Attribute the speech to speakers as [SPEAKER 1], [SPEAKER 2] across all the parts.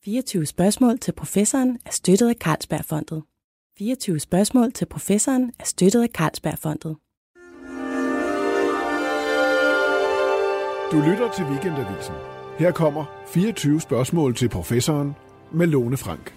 [SPEAKER 1] 24 spørgsmål til professoren er støttet af Carlsbergfondet. 24 spørgsmål til professoren er støttet af Carlsbergfondet.
[SPEAKER 2] Du lytter til Weekendavisen. Her kommer 24 spørgsmål til professoren med Lone Frank.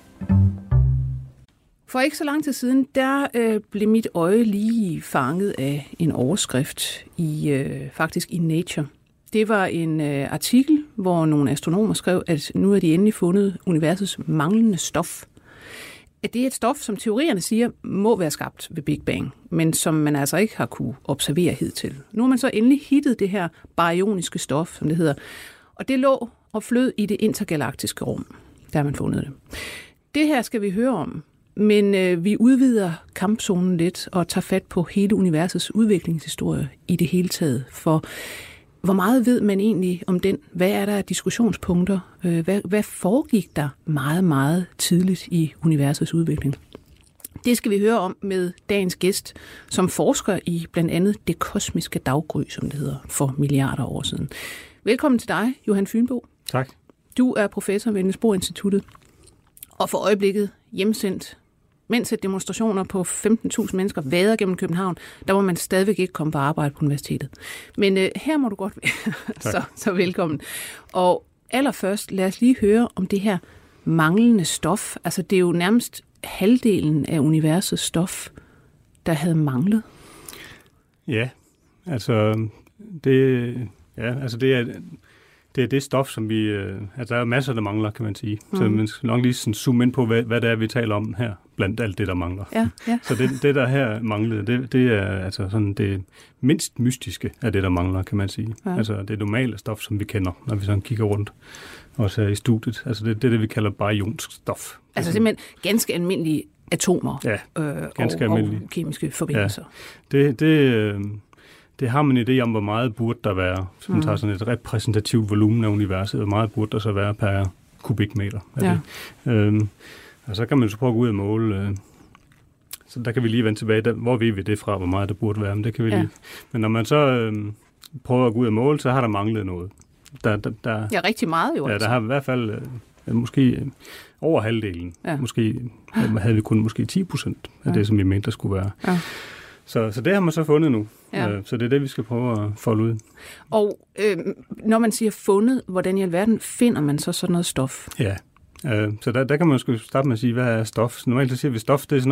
[SPEAKER 3] For ikke så lang tid siden, der blev mit øje lige fanget af en overskrift faktisk i Nature. Det var en artikel, hvor nogle astronomer skrev, at nu er de endelig fundet universets manglende stof. At det er et stof, som teorierne siger, må være skabt ved Big Bang, men som man altså ikke har kunne observere hidtil. Nu har man så endelig hittet det her baryoniske stof, som det hedder, og det lå og flød i det intergalaktiske rum. Der har man fundet det. Det her skal vi høre om, men vi udvider kampzonen lidt og tager fat på hele universets udviklingshistorie i det hele taget. For hvor meget ved man egentlig om den? Hvad er der af diskussionspunkter? Hvad foregik der meget, meget tidligt i universets udvikling? Det skal vi høre om med dagens gæst, som forsker i blandt andet det kosmiske daggry, som det hedder, for milliarder år siden. Velkommen til dig, Johan Fynbo.
[SPEAKER 4] Tak.
[SPEAKER 3] Du er professor ved Niels Bohr Instituttet, og for øjeblikket hjemsendt. Mens demonstrationer på 15.000 mennesker vader gennem København, der må man stadigvæk ikke komme på arbejde på universitetet. Men her må du godt være, så velkommen. Og allerførst, lad os lige høre om det her manglende stof. Altså, det er jo nærmest halvdelen af universets stof, der havde manglet.
[SPEAKER 4] Ja, altså det er det stof, som vi... altså, der er masser, der mangler, kan man sige. Så man skal nok lige sådan zoome ind på, hvad det er, vi taler om her, blandt alt det, der mangler.
[SPEAKER 3] Ja.
[SPEAKER 4] Så det, der her manglede, det er altså sådan det mindst mystiske af det, der mangler, kan man sige. Ja. Altså det normale stof, som vi kender, når vi sådan kigger rundt, også her i studiet. Altså det er det, vi kalder barionsk stof.
[SPEAKER 3] Altså simpelthen ganske almindelige atomer og kemiske forbindelser.
[SPEAKER 4] Ja. Det har man en idé om, hvor meget burde der være. Så man tager sådan et repræsentativt volumen af universet, hvor meget burde der så være per kubikmeter af det. Og så kan man så prøve at gå ud og måle. Så der kan vi lige vende tilbage. Hvor ved vi det fra, hvor meget der burde være? Men det kan vi lige. Men når man så prøver at gå ud og måle, så har der manglet noget.
[SPEAKER 3] Ja, rigtig meget jo.
[SPEAKER 4] Ja, der har i hvert fald måske over halvdelen. Ja. Måske havde vi kun 10% af det, som vi mente, der skulle være. Ja. Så det har man så fundet nu. Ja. Så det er det, vi skal prøve at folde ud.
[SPEAKER 3] Og når man siger fundet, hvordan i alverden finder man så sådan noget stof?
[SPEAKER 4] Ja, så der kan man sgu starte med at sige, hvad er stof? Normalt så siger vi, stof, det er sådan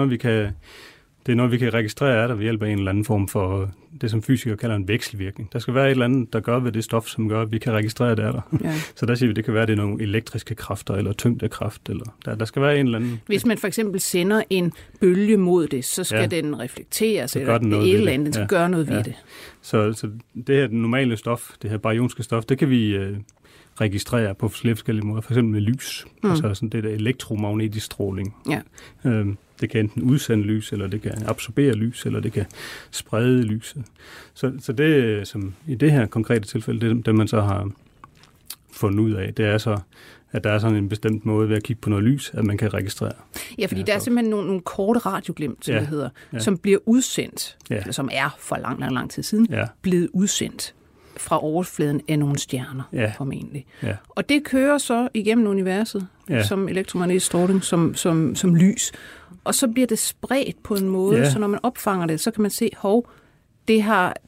[SPEAKER 4] noget, vi kan registrere af der ved hjælp af en eller anden form for det, som fysikere kalder en vekselvirkning. Der skal være et eller andet, der gør ved det stof, som gør, at vi kan registrere det af der. Ja. Så der siger vi, det kan være, at det er nogle elektriske kræfter eller tyngdekraft. Eller der skal være en eller anden...
[SPEAKER 3] Hvis man for eksempel sender en bølge mod det, så skal den reflekteres, eller et eller andet, den skal gøre noget ved det.
[SPEAKER 4] Så det her normale stof, det her baryonske stof, det kan vi registrere på flere forskellige måder. For eksempel med lys. Altså sådan det der elektromagnetisk stråling. Ja. Det kan enten udsende lys, eller det kan absorbere lys, eller det kan sprede lyset. Så det, som i det her konkrete tilfælde, det man så har fundet ud af, det er så, at der er sådan en bestemt måde ved at kigge på noget lys, at man kan registrere.
[SPEAKER 3] Ja, fordi der er simpelthen nogle korte radioglimt, som det hedder, som bliver udsendt, eller som er for lang tid siden, blevet udsendt fra overfladen af nogle stjerner, formentlig. Ja. Og det kører så igennem universet som elektromagnetisk stråling, som lys. Og så bliver det spredt på en måde, så når man opfanger det, så kan man se, det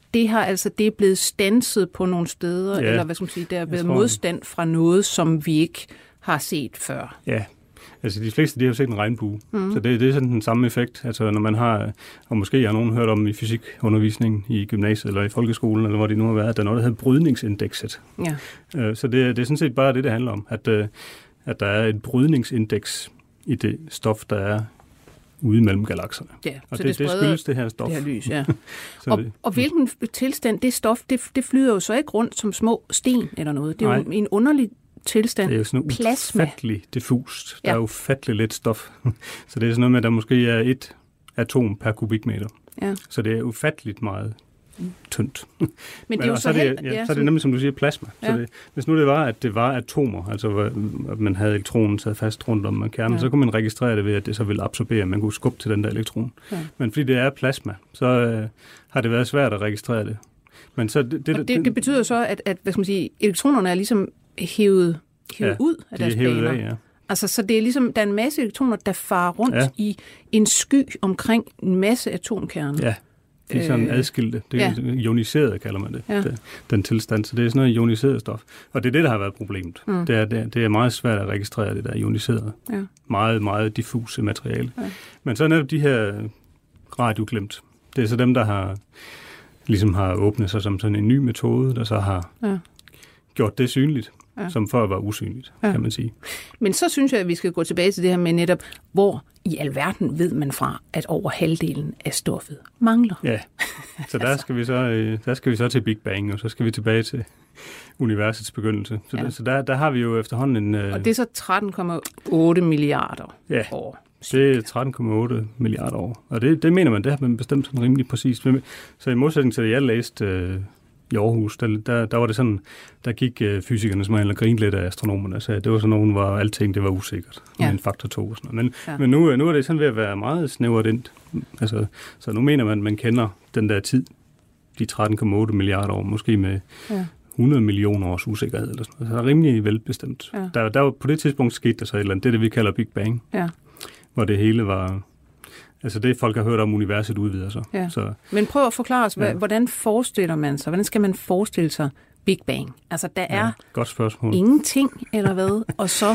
[SPEAKER 3] er blevet standset på nogle steder, eller hvad skal man sige, der er blevet modstand fra noget, som vi ikke har set før. Ja.
[SPEAKER 4] Altså de fleste, de har jo set en regnbue, så det er sådan den samme effekt. Altså når man har, og måske har nogen hørt om i fysikundervisningen i gymnasiet eller i folkeskolen, eller hvor det nu har været, at der er noget, der hedder brydningsindekset. Ja. Så det er sådan set bare det handler om, at der er et brydningsindeks i det stof, der er ude mellem galakserne. Ja, og det skyldes det her stof.
[SPEAKER 3] Det her lys, ja. og hvilken tilstand det stof, det flyder jo så ikke rundt som små sten eller noget. Det er jo en underlig tilstand.
[SPEAKER 4] Det er jo sådan ufatteligt diffust. Der er ufatteligt lidt stof. Så det er sådan noget med, at der måske er et atom per kubikmeter. Ja. Så det er ufatteligt meget tyndt.
[SPEAKER 3] Men det er jo så
[SPEAKER 4] er det nemlig, som du siger, plasma. Ja. Så hvis nu det var, at det var atomer, altså at man havde elektronen sat fast rundt om kernen, så kunne man registrere det ved, at det så ville absorbere. Man kunne skubbe til den der elektron. Ja. Men fordi det er plasma, så har det været svært at registrere det. Men så
[SPEAKER 3] det betyder så, at hvad skal man sige, elektronerne er ligesom hævet ud af deres baner. Altså, så det er ligesom, der er en masse elektroner, der farer rundt i en sky omkring en masse atomkerner.
[SPEAKER 4] Ja, det er sådan adskilte. Det er ioniseret, kalder man det, den tilstand. Så det er sådan noget ioniseret stof. Og det er det, der har været problemet. Det er meget svært at registrere det der ioniserede. Ja. Meget, meget diffuse materiale. Ja. Men så er netop de her radioglemt. Det er så dem, der har åbnet sig som sådan en ny metode, der så har gjort det synligt. Som før var usynligt, kan man sige.
[SPEAKER 3] Men så synes jeg, at vi skal gå tilbage til det her med netop, hvor i alverden ved man fra, at over halvdelen af stoffet mangler. Ja,
[SPEAKER 4] så der skal vi så til Big Bang, og så skal vi tilbage til universets begyndelse. Så der har vi jo efterhånden en...
[SPEAKER 3] Og det er så 13,8 milliarder år.
[SPEAKER 4] Det er 13,8 milliarder år. Og det mener man, det har man bestemt sådan rimelig præcist. Så i modsætning til det, jeg læste... i Aarhus, der var det sådan, der gik fysikerne som og grinede lidt af astronomerne og sagde, at det var sådan nogen, hvor alting det var usikkert. Med en faktor 2 og sådan noget. Men nu er det sådan ved at være meget snævret ind. Altså, så nu mener man kender den der tid, de 13,8 milliarder år, måske med 100 millioner års usikkerhed eller sådan noget. Så det er rimelig velbestemt. Ja. Der var, på det tidspunkt skete der så et eller andet, det vi kalder Big Bang, hvor det hele var... Altså det, folk har hørt om, universet udvider sig. Ja. Så,
[SPEAKER 3] men prøv at forklare os, hvordan forestiller man sig? Hvordan skal man forestille sig Big Bang? Altså, der er
[SPEAKER 4] godt spørgsmål.
[SPEAKER 3] Ingenting, eller hvad? Og så...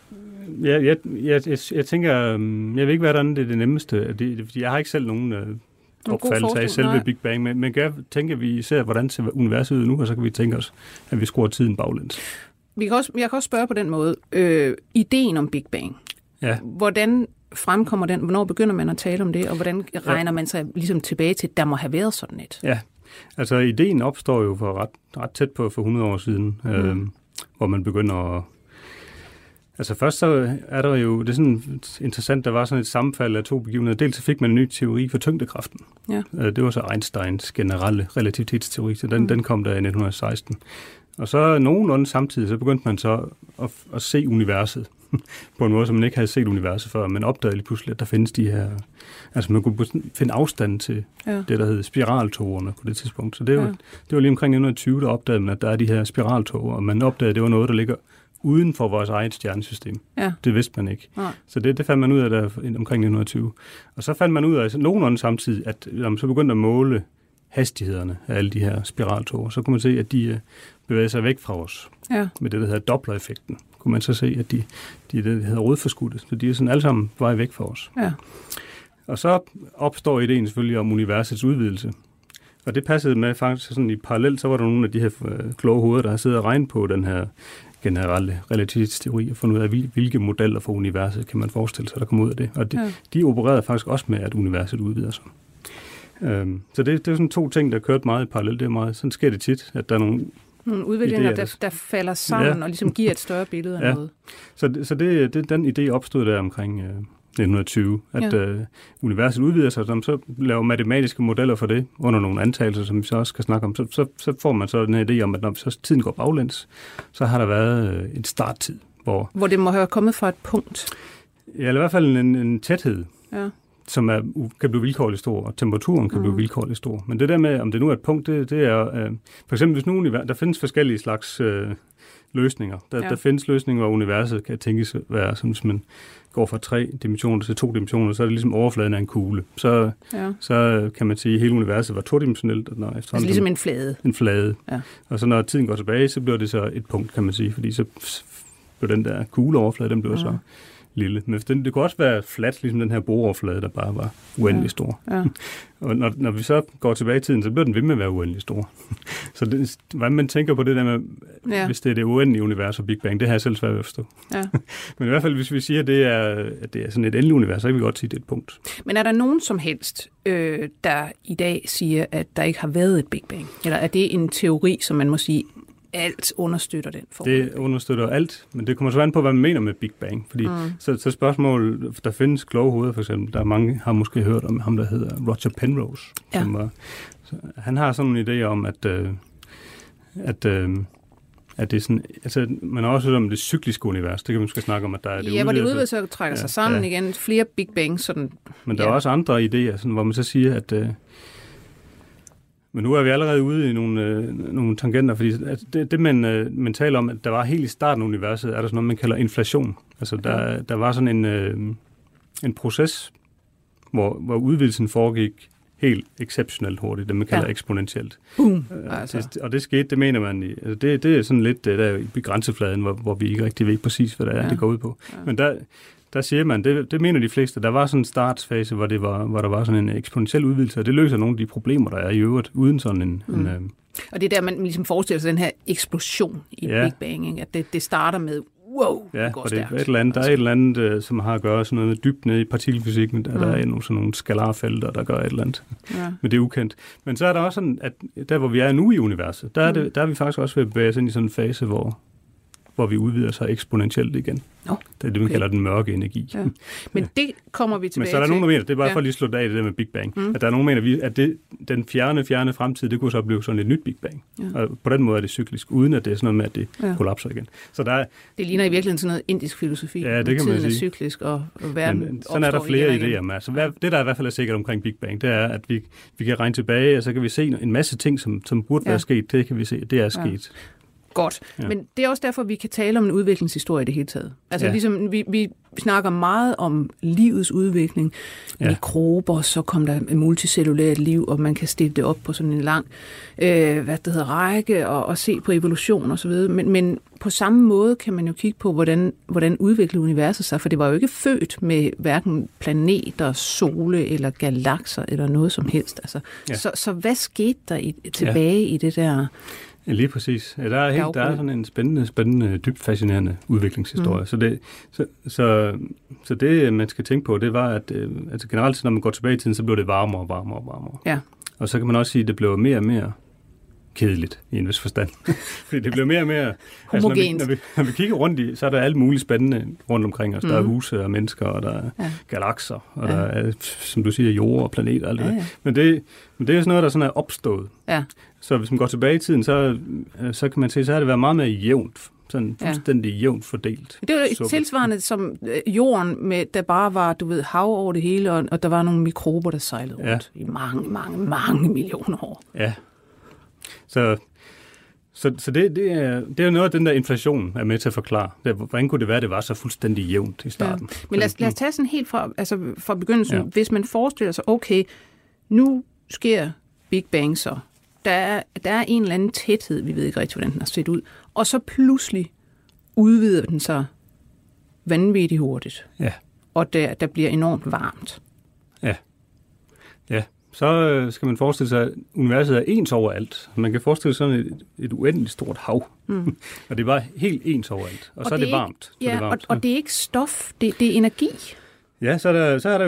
[SPEAKER 4] Jeg tænker, jeg ved ikke, hvordan det er det nemmeste. Jeg har ikke selv nogen opfattelse af selve Big Bang, men jeg tænker, at vi ser, hvordan ser universet ud nu, og så kan vi tænke os, at vi skruer tiden baglæns.
[SPEAKER 3] Jeg kan også spørge på den måde. Ideen om Big Bang. Ja. Hvordan fremkommer den? Hvornår begynder man at tale om det? Og hvordan regner man sig ligesom tilbage til, at der må have været sådan et?
[SPEAKER 4] Ja, altså ideen opstår jo for ret tæt på for 100 år siden, hvor man begynder at... Altså først så er der jo, det er sådan interessant, der var sådan et sammenfald af to begivenheder. Dels så fik man en ny teori for tyngdekraften. Ja. Det var så Einsteins generelle relativitetsteori, så den kom der i 1916. Og så nogenlunde samtidig, så begyndte man så at se universet på en måde, som man ikke havde set universet før. Man opdagede lige pludselig, at der findes de her... Altså man kunne finde afstand til det, der hed spiraltågerne på det tidspunkt. Så det var lige omkring 1920, der opdagede man, at der er de her spiraltåger, og man opdagede, at det var noget, der ligger uden for vores eget stjernesystem. Ja. Det vidste man ikke. Ja. Så det fandt man ud af der omkring 1920. Og så fandt man ud af nogenlunde samtidig, at når man så begyndte at måle hastighederne af alle de her spiraltåger, så kunne man se, at de bevæger sig væk fra os. Ja. Med det, der hedder Doppler-effekten, kunne man så se, at de det hedder rodforskudte. Så de er sådan alle sammen vej væk fra os. Ja. Og så opstår ideen selvfølgelig om universets udvidelse. Og det passede med faktisk sådan i parallelt, så var der nogle af de her kloge hoveder, der har siddet og regnet på den her generelle relativitetsteori og fundet ud af, hvilke modeller for universet kan man forestille sig, der kommer ud af det. Og de opererede faktisk også med, at universet udvider sig. Så det er sådan to ting, der kørt meget i parallelt. Det er meget, sådan sker det tit, at der er nogle
[SPEAKER 3] udviklinger, der falder sammen og ligesom giver et større billede af noget.
[SPEAKER 4] Så den idé opstod der omkring 1920, at universet udvider sig, og så laver matematiske modeller for det, under nogle antagelser, som vi så også skal snakke om. Så får man så den her idé om, at når så tiden går baglæns, så har der været en starttid.
[SPEAKER 3] Hvor det må have kommet fra et punkt.
[SPEAKER 4] Ja, eller i hvert fald en tæthed. Ja. Som kan blive vilkårligt stor, og temperaturen kan blive vilkårligt stor. Men det der med, om det nu er et punkt, det er... for eksempel, hvis nu der findes forskellige slags løsninger. Der findes løsninger, hvor universet kan tænkes at være, som hvis man går fra 3 dimensioner til 2 dimensioner, så er det ligesom overfladen af en kugle. Så kan man sige, at hele universet var todimensionelt.
[SPEAKER 3] Altså ligesom en flade.
[SPEAKER 4] En flade. Ja. Og så når tiden går tilbage, så bliver det så et punkt, kan man sige, fordi så bliver den der kugleoverflade, den bliver så lille. Men det kunne også være fladt, ligesom den her bordoverflade, der bare var uendelig stor. Ja. Og når vi så går tilbage i tiden, så bliver den ved med at være uendelig stor. Så hvordan man tænker på det der med, hvis det er det uendelige univers og Big Bang, det har jeg selv svært ved at forstå. Ja. Men i hvert fald, hvis vi siger, at det er sådan et endeligt univers, så kan vi godt sige, at det er et punkt.
[SPEAKER 3] Men er der nogen som helst, der i dag siger, at der ikke har været et Big Bang? Eller er det en teori, som man må sige, alt understøtter den form?
[SPEAKER 4] Det understøtter alt, men det kommer så an på, hvad man mener med Big Bang. Fordi så spørgsmål, der findes kloge hoveder, for eksempel. Der er mange, har måske hørt om ham, der hedder Roger Penrose. Ja. Han har sådan en idé om, at det er sådan, altså man har også hørt om det cykliske univers. Det kan man måske snakke om, at der er det
[SPEAKER 3] hvor det udvider sig og trækker sig sammen igen. Flere Big Bang. Sådan,
[SPEAKER 4] men der er også andre idéer, sådan, hvor man så siger, at Men nu er vi allerede ude i nogle tangenter, fordi det man taler om, at der var helt i starten af universet, er der sådan noget, man kalder inflation. Altså der var sådan en proces, hvor udvidelsen foregik helt exceptionelt hurtigt, det man kalder eksponentielt.
[SPEAKER 3] Boom!
[SPEAKER 4] Og det skete, det mener man, altså det er sådan lidt der i grænsefladen, hvor vi ikke rigtig ved præcis, hvad det er, det går ud på. Ja. Men der siger man, det mener de fleste, der var sådan en startfase, hvor der var sådan en eksponentiel udvidelse, og det løser nogle af de problemer, der er i øvrigt, uden sådan en...
[SPEAKER 3] Og det er der, man ligesom forestiller sig den her eksplosion i Big Bang, ikke? At det starter med, wow, det går stærkt. Der er et eller andet, som har at gøre sådan noget dybt nede i partikelfysikken, der er sådan nogle skalarfelter, der gør et eller andet. Ja. Men det er ukendt. Men så er der også sådan, at der, hvor vi er nu i universet, der er vi faktisk også ved at bevæge os ind i sådan en fase, hvor vi udvider sig eksponentielt igen. Det er det, man kalder den mørke energi. Ja. Men det kommer vi tilbage til.
[SPEAKER 4] Men så er der nogen, der mener, det er bare for at lige slå af det der med Big Bang, at der er nogen, der mener, at den fjerne fremtid, det kunne så blive sådan et nyt Big Bang. Ja. Og på den måde er det cyklisk, uden at det er sådan noget med, at det kollapser igen. Så
[SPEAKER 3] det ligner i virkeligheden sådan noget indisk filosofi.
[SPEAKER 4] Ja, det kan man sige.
[SPEAKER 3] Tiden er cyklisk, og verden
[SPEAKER 4] men sådan er der flere idéer med. Så det, der i hvert fald er sikkert omkring Big Bang, det er, at vi kan regne tilbage, og så kan vi se en masse ting, som burde være sket. Det kan vi se, det er sket.
[SPEAKER 3] Godt, men det er også derfor, vi kan tale om en udviklingshistorie i det hele taget. Altså ligesom vi snakker meget om livets udvikling, mikrober, så kom der multicellulært liv, og man kan stille det op på sådan en lang række og se på evolution og så videre. Men på samme måde kan man jo kigge på, hvordan udvikler universet sig, for det var jo ikke født med hverken planeter, sole eller galakser eller noget som helst. Altså, så hvad skete der tilbage i det der...
[SPEAKER 4] Ja, lige præcis. Ja, der er sådan en spændende, dybt fascinerende udviklingshistorie. Så det, man skal tænke på, det var, at altså generelt, når man går tilbage i tiden, så blev det varmere og varmere og varmere. Ja. Og så kan man også sige, at det blev mere og mere kedeligt i en vis forstand. Fordi det blev mere og mere...
[SPEAKER 3] homogent.
[SPEAKER 4] Altså, når vi kigger rundt i, så er der alt muligt spændende rundt omkring os. Der er huse og mennesker, og der er galakser, og der er, som du siger, jord og planeter og alt det der. Men det er sådan noget, der sådan er opstået. Ja. Så hvis man går tilbage i tiden, så kan man se, så har det været meget mere jævnt. Sådan fuldstændig jævnt fordelt.
[SPEAKER 3] Det var tilsvarende som jorden, der bare var, hav over det hele, og der var nogle mikrober, der sejlede rundt i mange millioner år. Ja.
[SPEAKER 4] Så det er noget af den der inflation er med til at forklare. Hvordan kunne det være, at det var så fuldstændig jævnt i starten?
[SPEAKER 3] Ja. Men lad os tage sådan helt fra begyndelsen. Ja. Hvis man forestiller sig, okay, nu sker Big Bang så. Der er en eller anden tæthed, vi ved ikke rigtig, hvordan den har set ud. Og så pludselig udvider den sig vanvittigt hurtigt. Ja. Og der bliver enormt varmt.
[SPEAKER 4] Ja. Ja. Så skal man forestille sig, at universet er ens overalt. Man kan forestille sig sådan et uendeligt stort hav. Og det er bare helt ens overalt. Og så er det varmt.
[SPEAKER 3] Ja, og det er ikke stof, det er energi.
[SPEAKER 4] Ja, så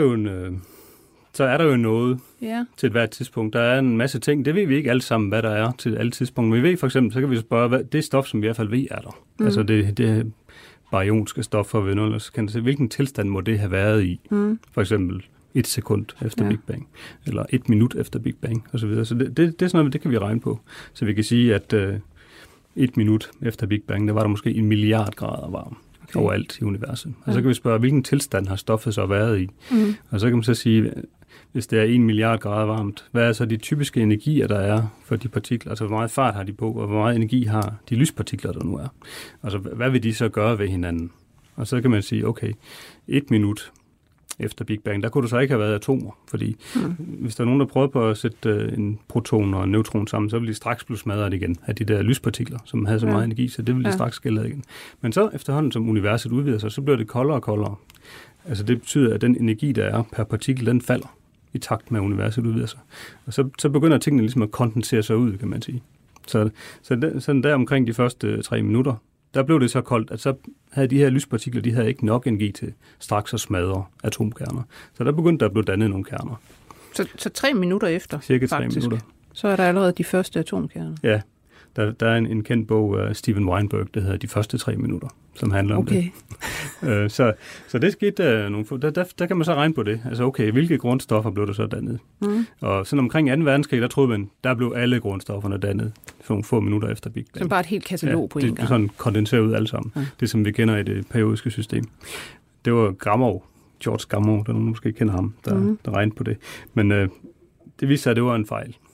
[SPEAKER 4] er der jo noget til et hvert tidspunkt. Der er en masse ting. Det ved vi ikke alle sammen, hvad der er til alle tidspunkter. Men vi ved for eksempel, så kan vi spørge, hvad det stof, som vi i hvert fald ved, er der. Altså det baryonske stoffer, hvilken tilstand må det have været i? For eksempel 1 sekund efter Big Bang, eller 1 minut efter Big Bang, osv. Så det er sådan noget, det kan vi regne på. Så vi kan sige, at 1 minut efter Big Bang, der var der måske 1 milliard grader varm overalt i universet. Og så kan vi spørge, hvilken tilstand har stoffet så været i? Og så kan man så sige, hvis det er 1 milliard grader varmt, hvad er så de typiske energier, der er for de partikler? Altså, hvor meget fart har de på, og hvor meget energi har de lyspartikler, der nu er? Altså, hvad vil de så gøre ved hinanden? Og så kan man sige, okay, 1 minut efter Big Bang, der kunne det så ikke have været atomer, fordi hvis der er nogen, der prøver på at sætte en proton og en neutron sammen, så vil de straks blive smadret igen af de der lyspartikler, som havde så meget energi, så det vil de straks skille igen. Men så efterhånden, som universet udvider sig, så bliver det koldere og koldere. Altså det betyder, at den energi, der er per partikel, den falder i takt med, at universet udvider sig. Og så begynder tingene ligesom at kondensere sig ud, kan man sige. Så sådan der omkring de første 3 minutter, der blev det så koldt, at så havde de her lyspartikler, de havde ikke nok energi til straks at smadre atomkerner. Så der begyndte der at blive dannet nogle kerner.
[SPEAKER 3] Så 3 minutter efter,
[SPEAKER 4] cirka 3 minutter. Så
[SPEAKER 3] er der allerede de første atomkerner.
[SPEAKER 4] Ja, der er en kendt bog af Steven Weinberg, der hedder De første 3 minutter, som handler om det. Så det skete nogle få. Der kan man så regne på det. Altså okay, hvilke grundstoffer blev der så dannet? Og sådan omkring 2. verdenskrig, der troede man, der blev alle grundstofferne dannet for nogle få minutter efter Big Bang.
[SPEAKER 3] Så bare et helt katalog på en gang.
[SPEAKER 4] Det sådan kondenseret ud alle sammen. Det som vi kender i det periodiske system. Det var George Gamow, der nogen måske kender ham, der regnede på det. Men det viste sig, at det var en fejl.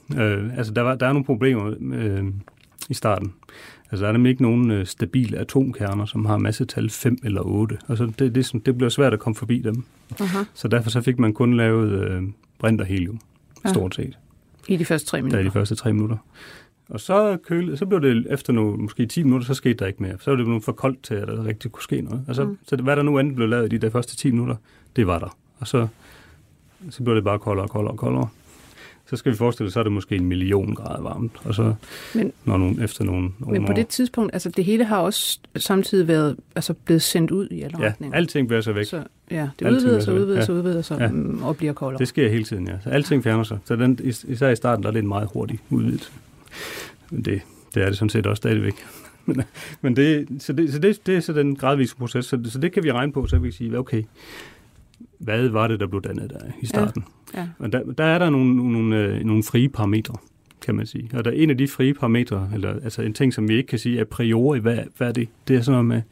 [SPEAKER 4] Altså, der er nogle problemer i starten. Altså, der er nemlig ikke nogen stabile atomkerner, som har massetal 5 eller 8. Altså, det bliver svært at komme forbi dem. Uh-huh. Så derfor så fik man kun lavet brint og helium, stort set.
[SPEAKER 3] I de første 3 minutter?
[SPEAKER 4] Ja, i de første 3 minutter. Og så blev det efter måske 10 minutter, så skete der ikke mere. Så var det blevet for koldt til, at der rigtig kunne ske noget. Altså, så hvad der nu andet blev lavet i de der første 10 minutter, det var der. Og så blev det bare koldere og koldere og koldere. Så skal vi forestille os, så er det måske 1 million grader varmt. Og så efter nogle
[SPEAKER 3] Men på det tidspunkt, altså det hele har også samtidig været blevet sendt ud i alle retninger.
[SPEAKER 4] Ja, alting bliver så væk.
[SPEAKER 3] Så, ja, det udvider sig og bliver koldere.
[SPEAKER 4] Det sker hele tiden, ja. Så alting fjerner sig. Så især i starten, der er det en meget hurtig udvidelse. Det er det sådan set også stadigvæk. Men det er så den gradvise proces. Så det kan vi regne på, så vi kan sige, okay, hvad var det, der blev dannet der i starten? Ja. Og der er der nogle frie parametre, kan man sige. Og der er en af de frie parametre, eller altså en ting, som vi ikke kan sige a priori, hvad er det? Det er sådan noget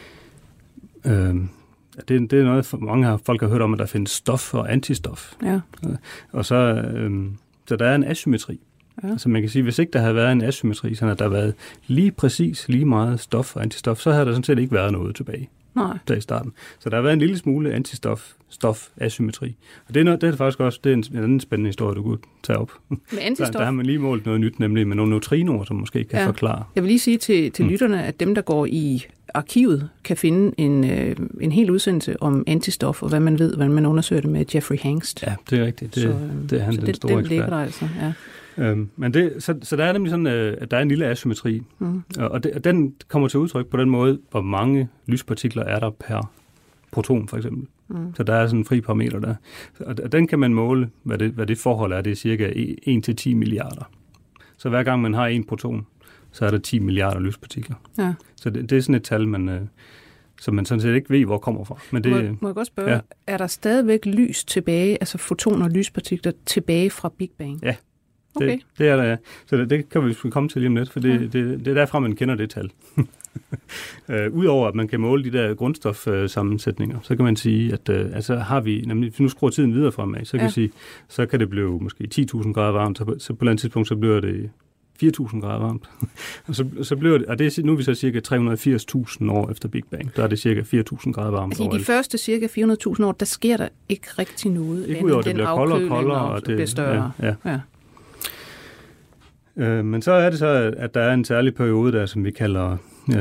[SPEAKER 4] med... Det er noget, mange folk har hørt om, at der findes stof og antistof. Ja. Og så der er en asymmetri. Ja. Altså man kan sige, hvis ikke der havde været en asymmetri, sådan at der havde været lige meget stof og antistof, så havde der sådan set ikke været noget tilbage.
[SPEAKER 3] Nej.
[SPEAKER 4] Der i starten. Så der har været en lille smule antistof-asymmetri. Og det er faktisk også en anden spændende historie, du kunne tage op.
[SPEAKER 3] Med antistof?
[SPEAKER 4] Der har man lige målt noget nyt, nemlig med nogle neutrinoer, som måske kan forklare.
[SPEAKER 3] Jeg vil lige sige til lytterne, at dem, der går i arkivet, kan finde en hel udsendelse om antistof, og hvad man ved, hvordan man undersøger det med Jeffrey Hangst.
[SPEAKER 4] Ja, det er rigtigt. Det er han, den store ekspert.
[SPEAKER 3] Den ligger der altså, ja.
[SPEAKER 4] Men så der er nemlig sådan, at der er en lille asymmetri, og den kommer til udtryk på den måde, hvor mange lyspartikler er der per proton, for eksempel. Så der er sådan en fri parameter der. Og den kan man måle, hvad det forhold er. Det er cirka 1-10 milliarder. Så hver gang man har en proton, så er der 10 milliarder lyspartikler. Ja. Så det er sådan et tal, som man sådan set ikke ved, hvor kommer fra. Men det,
[SPEAKER 3] må jeg godt spørge, er der stadigvæk lys tilbage, altså fotoner og lyspartikler tilbage fra Big Bang?
[SPEAKER 4] Ja. Okay. Det er der, ja. Så det kan vi komme til lige om lidt, for det er derfra, man kender det tal. Udover at man kan måle de der grundstofsammensætninger, så kan man sige, at altså har vi, nemlig, hvis vi nu skruer tiden videre fremad, så kan vi sige, så kan det blive måske 10.000 grader varmt, så på et eller andet tidspunkt, så bliver det 4.000 grader varmt. Og så bliver det, og det er, nu er vi så cirka 380.000 år efter Big Bang. Der er det cirka 4.000 grader varmt.
[SPEAKER 3] Altså i de første cirka 400.000 år, der sker der ikke rigtig noget.
[SPEAKER 4] Ikke udover, det bliver koldere og koldere, og det
[SPEAKER 3] bliver større. Ja.
[SPEAKER 4] Men så er det så, at der er en særlig periode der, som vi kalder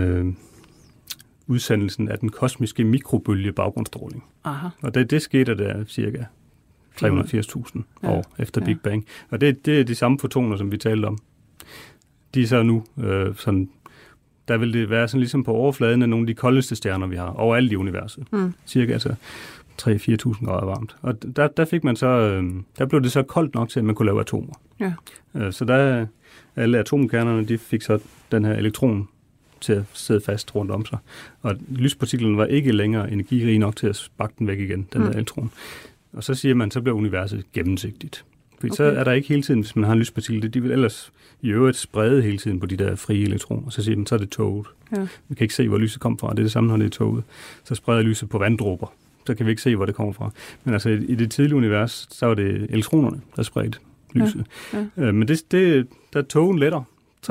[SPEAKER 4] udsendelsen af den kosmiske mikrobølge baggrundsstråling. Aha. Og det skete der cirka 380.000 år efter Big Bang. Og det er de samme fotoner, som vi talte om. De er så nu sådan, der vil det være sådan ligesom på overfladen af nogle af de koldeste stjerner, vi har overalt i universet. Cirka altså 3-4.000 grader varmt. Og der fik man så, der blev det så koldt nok til, at man kunne lave atomer. Ja. Så der alle atomkernerne, de fik så den her elektron til at sidde fast rundt om sig. Og lyspartiklerne var ikke længere energirige nok til at sparke den væk igen, den her elektron. Og så siger man, så bliver universet gennemsigtigt. Fordi så er der ikke hele tiden, hvis man har en lyspartikel, de vil ellers i øvrigt sprede hele tiden på de der frie elektroner. Så siger man, så er det toget. Ja. Vi kan ikke se, hvor lyset kommer fra. Det er det samme, når det er toget. Så spreder lyset på vanddråber. Så kan vi ikke se, hvor det kommer fra. Men altså i det tidlige univers, så var det elektronerne, der spredte lyset. Ja. Men der er togen letter 300.000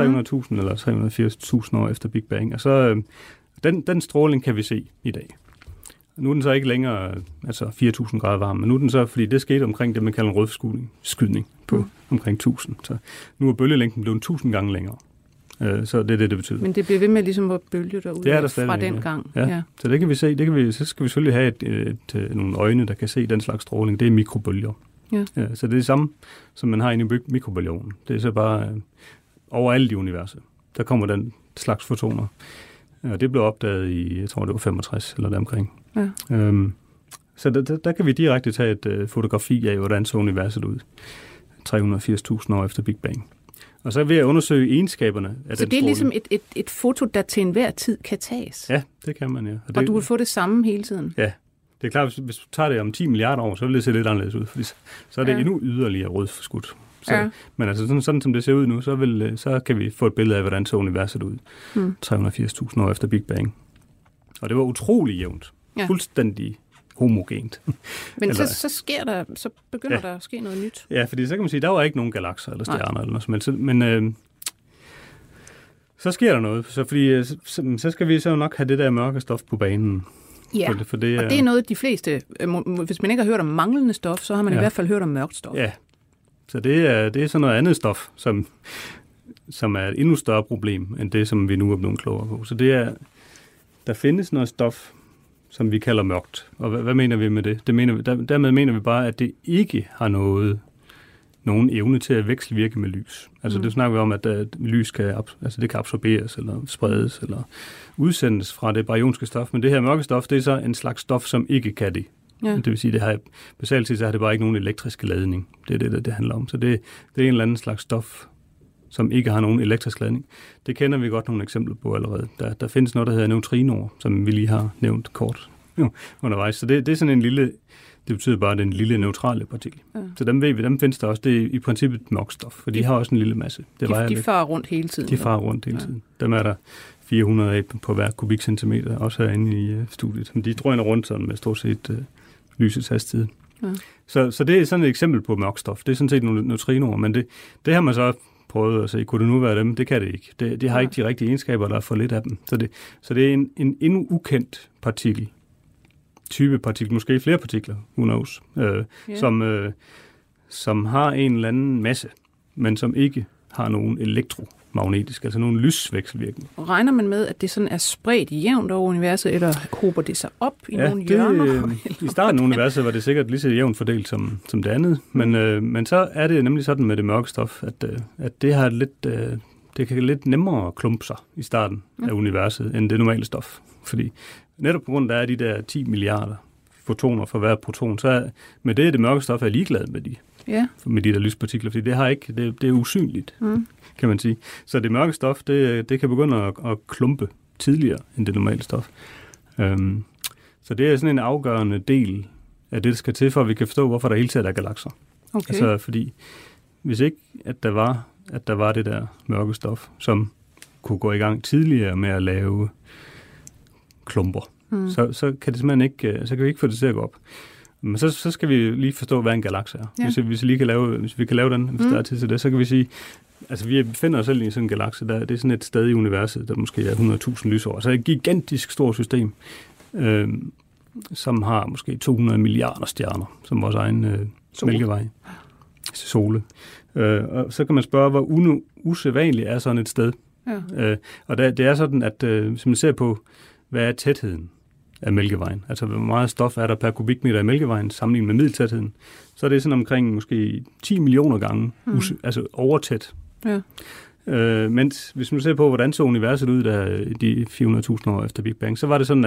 [SPEAKER 4] eller 380.000 år efter Big Bang. Og så den stråling kan vi se i dag. Nu er den så ikke længere 4.000 grader varm, men nu er den så, fordi det skete omkring det, man kalder en rødskydning på omkring 1000. Så nu er bølgelængden blevet 1000 gange længere. Så det er det betyder.
[SPEAKER 3] Men det bliver ved med ligesom at bølge derude fra den gang.
[SPEAKER 4] Ja. Så det kan vi se. Så skal vi selvfølgelig have nogle øjne, der kan se den slags stråling. Det er mikrobølger. Ja. Så det er det samme, som man har inde i mikrobølgeovnen. Det er så bare overalt i universet. Der kommer den slags fotoner. Og det blev opdaget i, jeg tror det var 65 eller deromkring. Ja. Så der kan vi direkte tage et fotografi af, hvordan så universet ud 380.000 år efter Big Bang. Og så vil jeg undersøge egenskaberne af den stråling. Så
[SPEAKER 3] det er ligesom et foto, der til enhver tid kan tages?
[SPEAKER 4] Ja, det kan man, ja.
[SPEAKER 3] Og du vil få det samme hele tiden? Ja.
[SPEAKER 4] Det er klart, hvis du tager det om 10 milliarder år, så vil det se lidt anderledes ud, fordi så er det endnu yderligere rødforskudt. Men altså sådan som det ser ud nu, så kan vi få et billede af, hvordan så universet ud 380.000 år efter Big Bang. Og det var utrolig jævnt. Ja. Fuldstændig homogent.
[SPEAKER 3] Men så begynder der at ske noget nyt.
[SPEAKER 4] Ja, fordi så kan man sige, der var ikke nogen galakser eller stjerner eller noget som helst. Men så sker der noget. Så skal vi så nok have det der mørke stof på banen.
[SPEAKER 3] Ja, og det er noget, de fleste, hvis man ikke har hørt om manglende stof, så har man i hvert fald hørt om mørkt stof.
[SPEAKER 4] Ja, så det er sådan noget andet stof, som er et endnu større problem, end det, som vi nu er blevet klogere på. Så det er, der findes noget stof, som vi kalder mørkt. Og hvad mener vi med det? Dermed mener vi bare, at det ikke har nogen evne til at vekselvirke med lys. Altså det snakker vi om, at lys kan absorberes, eller spredes, eller udsendes fra det baryonske stof. Men det her mørke stof, det er så en slags stof, som ikke kan det. Ja. Det vil sige, at basalt set så har det bare ikke nogen elektriske ladning. Det er det handler om. Så det er en eller anden slags stof, som ikke har nogen elektrisk ladning. Det kender vi godt nogle eksempler på allerede. Der findes noget, der hedder neutrinoer, som vi lige har nævnt kort undervejs. Så det er sådan en lille, det betyder bare, at det er en lille neutrale partikel. Ja. Så dem findes der også. Det er i princippet mørkt stof, for de har også en lille masse.
[SPEAKER 3] De farer rundt hele tiden.
[SPEAKER 4] De farer rundt hele tiden. Dem er der 400 af på hver kubikcentimeter, også herinde i studiet. Men de drøner rundt sådan med stort set lysets hastighed. Ja. Så det er sådan et eksempel på mørkt stof. Det er sådan set nogle neutrinoer, men det har man så prøvet at se, kunne det nu være dem? Det kan det ikke. Det har ikke de rigtige egenskaber, der er for lidt af dem. Så det er en endnu ukendt partikel. Type partikel, måske flere partikler, who knows, som har en eller anden masse, men som ikke har nogen elektromagnetisk, altså nogen lysvekselvirkning.
[SPEAKER 3] Regner man med, at det sådan er spredt jævnt over universet, eller hober det sig op i nogle hjørner?
[SPEAKER 4] I starten af universet var det sikkert lige så jævnt fordelt som det andet, men så er det nemlig sådan med det mørke stof, at det har det kan lidt nemmere klumpe sig i starten af universet, end det normale stof. Fordi netop på grund af de der 10 milliarder fotoner for hver proton, så med det mørke stof er ligeglad med de der lyspartikler, fordi det er usynligt, kan man sige. Så det mørke stof, det kan begynde at klumpe tidligere end det normale stof. Så det er sådan en afgørende del af det, der skal til, for at vi kan forstå, hvorfor der hele tiden er galakser. Okay. Altså fordi, hvis ikke at der var det der mørke stof, som kunne gå i gang tidligere med at lave klumper, så kan det simpelthen ikke, så kan vi ikke få det til at gå op. Men så skal vi lige forstå, hvad en galakse er. Ja. Hvis vi kan lave den, hvis der er tid til det, så kan vi sige, altså vi befinder os selv i sådan en galakse, det er sådan et sted i universet, der måske er 100.000 lysår. Så et gigantisk stort system, som har måske 200 milliarder stjerner, som vores egen Mælkevej. Sole. Og så kan man spørge, hvor usædvanligt er sådan et sted. Ja. Og det er sådan, at hvis man ser på, hvad er tætheden af Mælkevejen, altså hvor meget stof er der per kubikmeter af Mælkevejen sammenlignet med middeltætheden, så er det sådan omkring måske 10 millioner gange altså overtæt. Ja. Mens hvis man ser på, hvordan så universet ud der de 400.000 år efter Big Bang, så var det sådan,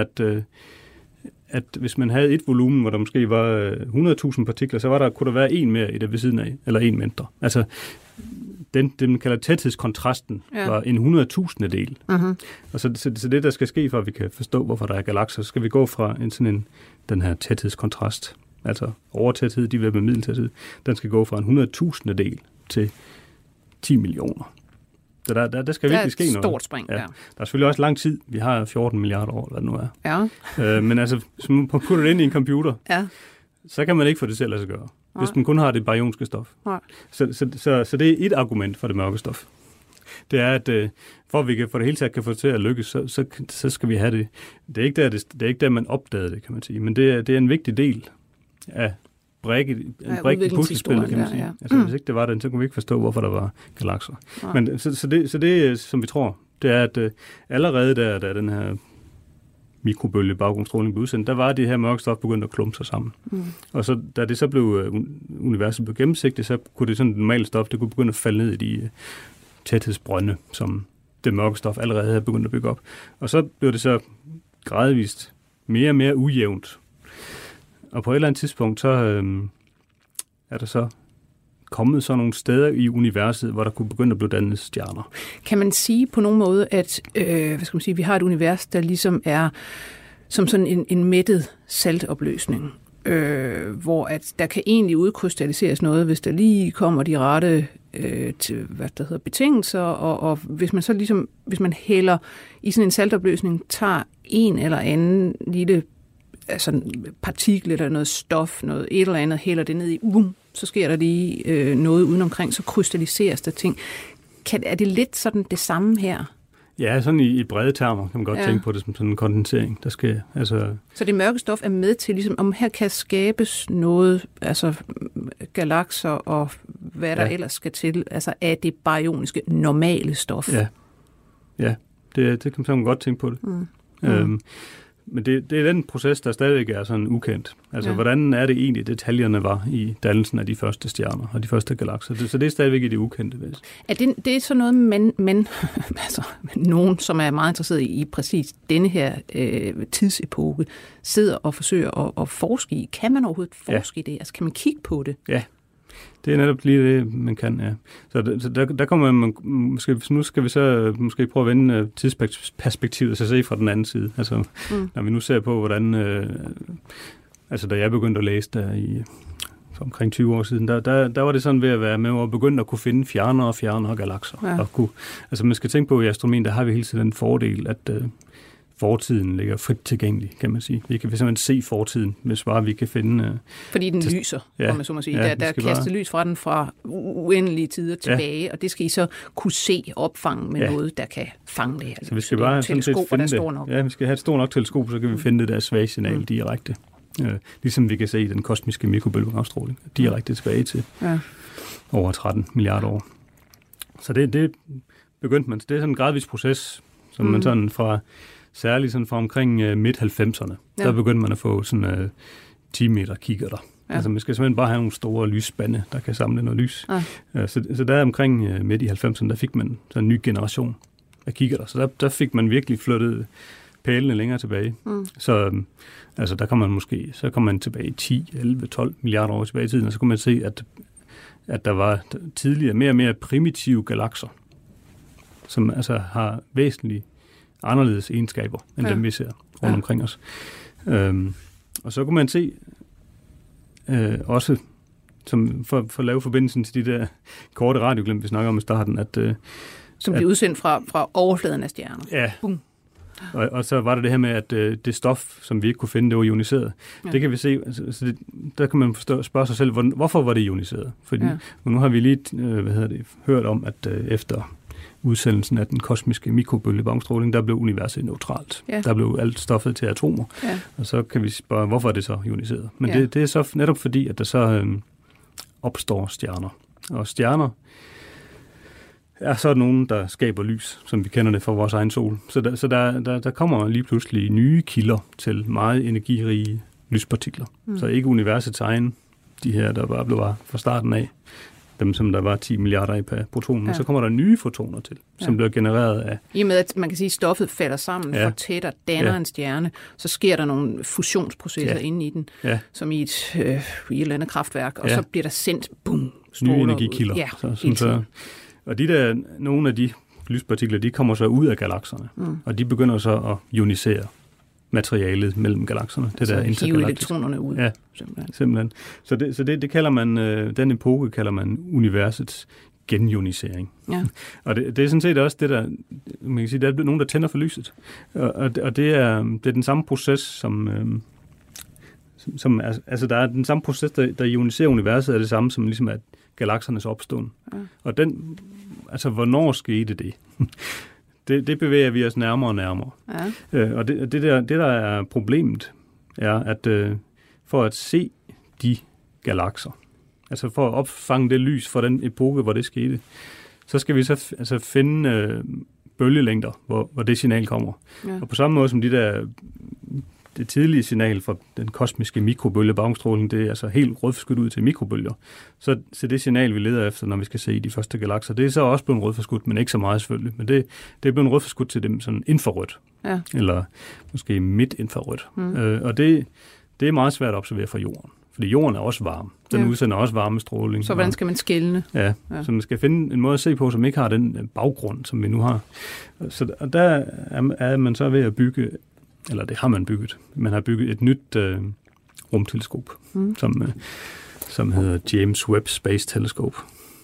[SPEAKER 4] at hvis man havde et volumen, hvor der måske var 100.000 partikler, så kunne der være en mere i det ved siden af, eller en mindre. Altså, det man kalder tæthedskontrasten, var en 100.000 del. Og så det, der skal ske, for at vi kan forstå, hvorfor der er galakser, så skal vi gå fra den her tæthedskontrast, altså overtæthed, de vil med middeltæthed, den skal gå fra en 100.000 del til 10 millioner. Så der skal virkelig ske noget.
[SPEAKER 3] Det er et stort spring, ja.
[SPEAKER 4] Der er selvfølgelig også lang tid. Vi har 14 milliarder år, hvad det nu er. Ja. Men altså, hvis man putter det ind i en computer, så kan man ikke få det til at lade sig gøre. Hvis man kun har det baryonske stof. Så det er et argument for det mørke stof. Det er, at for at vi for det hele taget kan få det til at lykkes, så skal vi have det. Det er ikke der, man opdagede det, kan man sige. Men det er en vigtig del af puslespillet, kan man sige. Ja. Altså, hvis ikke det var den, så kunne vi ikke forstå, hvorfor der var galakser. Men så det, som vi tror, det er, at allerede da den her mikrobølge baggrundsstråling blev udsendt, der var det her mørke stof begyndt at klumpe sig sammen. Og så, da det så blev universet blev gennemsigtigt, så kunne det sådan normale stof, det kunne begynde at falde ned i de tæthedsbrønde, som det mørke stof allerede havde begyndt at bygge op. Og så blev det så gradvist mere og mere ujævnt. Og på et eller andet tidspunkt, så er der så kommet sådan nogle steder i universet, hvor der kunne begynde at blive dannet stjerner.
[SPEAKER 3] Kan man sige på nogen måde, at vi har et univers, der ligesom er som sådan en mættet saltopløsning, hvor at der kan egentlig udkrystalliseres noget, hvis der lige kommer de rette betingelser, og hvis man så ligesom, hvis man hælder i sådan en saltopløsning, tager en eller anden lille altså partikel eller noget stof, noget et eller andet, hælder det ned i, så sker der lige noget udenomkring, så krystalliseres der ting. Er det lidt sådan det samme her?
[SPEAKER 4] Ja, sådan i brede termer kan man godt tænke på det som sådan en kondensering, der sker. Altså... Så
[SPEAKER 3] det mørke stof er med til, ligesom, om her kan skabes noget, altså galakser og hvad der ellers skal til, altså af det baryoniske normale stof.
[SPEAKER 4] Ja. Det kan man godt tænke på det. Men det er den proces, der stadigvæk er sådan ukendt. Altså, hvordan er det egentlig, detaljerne var i dannelsen af de første stjerner og de første galakser? Så det er stadigvæk i det ukendte.
[SPEAKER 3] Er det er sådan noget, men altså, nogen, som er meget interesseret i præcis denne her tidsepoke, sidder og forsøger at forske i. Kan man overhovedet forske i det? Altså, kan man kigge på det?
[SPEAKER 4] Ja. Det er netop lige det, man kan, ja. Så der kommer man måske, nu skal vi så måske prøve at vende tidsperspektivet og så se fra den anden side. Altså, når vi nu ser på, hvordan, altså da jeg begyndte at læse der for omkring 20 år siden, der var det sådan ved at være med at begynde at kunne finde fjernere galakser. Ja. Og altså man skal tænke på, i astronomien, der har vi hele tiden den fordel, at fortiden ligger frit tilgængelig, kan man sige. Vi kan simpelthen se fortiden, hvis bare vi kan finde...
[SPEAKER 3] Fordi den lyser, om man så må sige. Der kaster lys fra den fra uendelige tider tilbage, og det skal I så kunne se opfange med noget, der kan fange det.
[SPEAKER 4] Så vi skal bare
[SPEAKER 3] teleskoper, der står nok.
[SPEAKER 4] Ja, vi skal have et stort nok teleskop, så kan vi finde det der svage signal direkte. Ligesom vi kan se den kosmiske mikrobølgeafstråling direkte tilbage til over 13 milliarder år. Så det begyndte man. Det er sådan en gradvis proces, som man sådan særligt sådan fra omkring midt-90'erne, der begyndte man at få sådan 10 meter kikkerter. Ja. Altså man skal simpelthen bare have nogle store lysspande, der kan samle noget lys. Ja. Så der omkring midt i 90'erne, der fik man sådan en ny generation af kikkerter. Så der fik man virkelig flyttet pælene længere tilbage. Så altså der kan man måske, så kommer man tilbage i 10, 11, 12 milliarder år tilbage i tiden, og så kunne man se, at der var tidligere mere og mere primitive galakser, som altså har væsentligt anderledes egenskaber, end dem vi ser rundt omkring os. Og så kunne man se også, som for at lave forbindelsen til de der korte radioglimt, vi snakker om i starten, at...
[SPEAKER 3] som bliver udsendt fra overfladen af stjerner.
[SPEAKER 4] Ja. Og så var det her med, at det stof, som vi ikke kunne finde, det var ioniseret. Ja. Det kan vi se, altså der kan man spørge sig selv, hvorfor var det ioniseret? Fordi nu har vi lige hørt om, at efter udsendelsen af den kosmiske mikrobølgeafstråling, der blev universet neutralt. Ja. Der blev alt stoffet til atomer. Ja. Og så kan vi spørge, hvorfor er det så ioniseret? Men det er så netop fordi, at der så opstår stjerner. Og stjerner er så nogen, der skaber lys, som vi kender det fra vores egen sol. Så der kommer lige pludselig nye kilder til meget energirige lyspartikler. Så ikke universets egen, de her, der bare blev fra starten af, dem som der var 10 milliarder i per proton, men så kommer der nye fotoner til, som bliver genereret af... I og
[SPEAKER 3] med, at man kan sige, at stoffet falder sammen, fortætter, danner en stjerne, så sker der nogle fusionsprocesser inde i den, som i et eller andet kraftværk, og så bliver der sendt,
[SPEAKER 4] nye energikilder. Ja, og nogle af de lyspartikler, de kommer så ud af galakserne, og de begynder så at ionisere materialet mellem galakserne. Det der
[SPEAKER 3] hive elektronerne ud.
[SPEAKER 4] Ja, simpelthen. Så det kalder man, den epoke kalder man universets genionisering. Ja. Og det er sådan set også det, der, man kan sige, der er nogen, der tænder for lyset. Og det er den samme proces, som altså der er den samme proces, der ioniserer universet, er det samme som ligesom at galaksernes opståen. Ja. Og den, altså hvornår skete det? Det bevæger vi os nærmere og nærmere. Ja. Og det der er problemet, er, at for at se de galakser, altså for at opfange det lys fra den epoke, hvor det skete, så skal vi så finde bølgelængder, hvor det signal kommer. Ja. Og på samme måde som det tidlige signal fra den kosmiske mikrobølgeafstråling, det er altså helt rødforskudt ud til mikrobølger. Så det signal, vi leder efter, når vi skal se de første galakser, det er så også blevet rødforskudt, men ikke så meget selvfølgelig. Men det er blevet rødforskudt til dem sådan infrarødt, eller måske midt-infrarødt. Og det er meget svært at observere fra jorden, fordi jorden er også varm. Den udsender også varmestråling.
[SPEAKER 3] Så hvordan skal man skelne?
[SPEAKER 4] Ja, så man skal finde en måde at se på, som ikke har den baggrund, som vi nu har. Så der er man så ved at bygge, eller det har man bygget. Man har bygget et nyt rumteleskop, som hedder James Webb Space Telescope.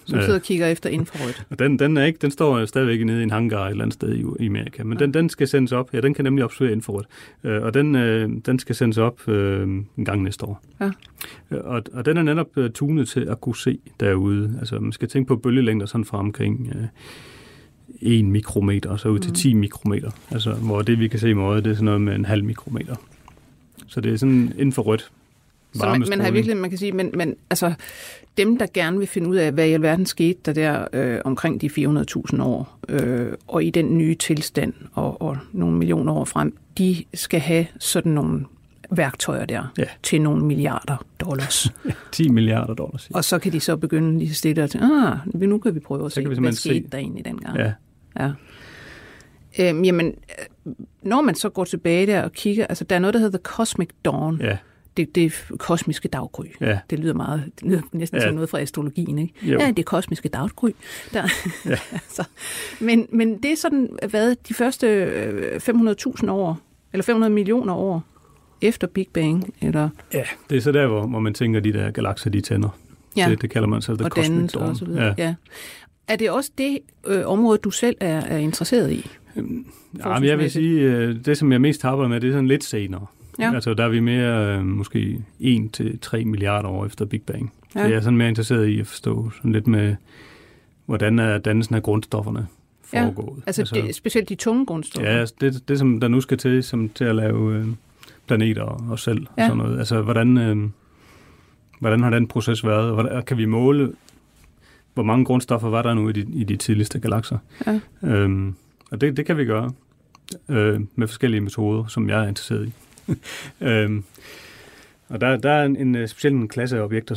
[SPEAKER 3] Som sidder og kigger efter infrarødt.
[SPEAKER 4] Og den står stadigvæk nede i en hangar et eller andet sted i Amerika, men den skal sendes op. Ja, den kan nemlig observere infrarødt. Og den skal sendes op en gang næste år.
[SPEAKER 3] Ja.
[SPEAKER 4] Og den er netop tunet til at kunne se derude. Altså man skal tænke på bølgelængder sådan fra omkring 1 mikrometer og så ud til 10 mikrometer. Altså hvor det vi kan se i øjet, det er sådan noget med en halv mikrometer. Så det er sådan infrarødt.
[SPEAKER 3] Så man har virkelig, man kan sige, men altså dem, der gerne vil finde ud af, hvad i alverden skete der omkring de 400.000 år, og i den nye tilstand og nogle millioner år frem, de skal have sådan nogle værktøjer der til nogle milliarder dollars.
[SPEAKER 4] 10 milliarder dollars.
[SPEAKER 3] Og så kan de så begynde lige stille og tænke, nu kan vi prøve at se, hvad skete der egentlig dengang. Ja. Jamen, når man så går tilbage der og kigger, altså der er noget, der hedder The Cosmic Dawn. Ja. Det kosmiske daggry. Ja. Det lyder næsten som noget fra astrologien, ikke? Jo. Ja, det kosmiske daggry. Altså, men det er sådan, hvad de første 500.000 år, eller 500 millioner år efter Big Bang, eller? Ja,
[SPEAKER 4] det er så der, hvor man tænker, de der galakser, de tænder. Ja. Det kalder man så The Cosmic Dawn.
[SPEAKER 3] Og så videre. Ja. Er det også det område, du selv er interesseret i?
[SPEAKER 4] Ja, men jeg vil sige, det som jeg mest arbejder med, det er sådan lidt senere. Ja. Altså der er vi mere måske 1-3 milliarder år efter Big Bang. Ja. Så jeg er sådan mere interesseret i at forstå sådan lidt med, hvordan er dannelsen af grundstofferne foregået.
[SPEAKER 3] Altså specielt de tunge grundstoffer.
[SPEAKER 4] Ja, det som der nu skal til at lave planeter og selv og sådan noget. Altså hvordan har den proces været? Og kan vi måle, hvor mange grundstoffer var der nu i de tidligste galakser? Ja. Og det kan vi gøre med forskellige metoder, som jeg er interesseret i. Og der er en speciel klasse af objekter,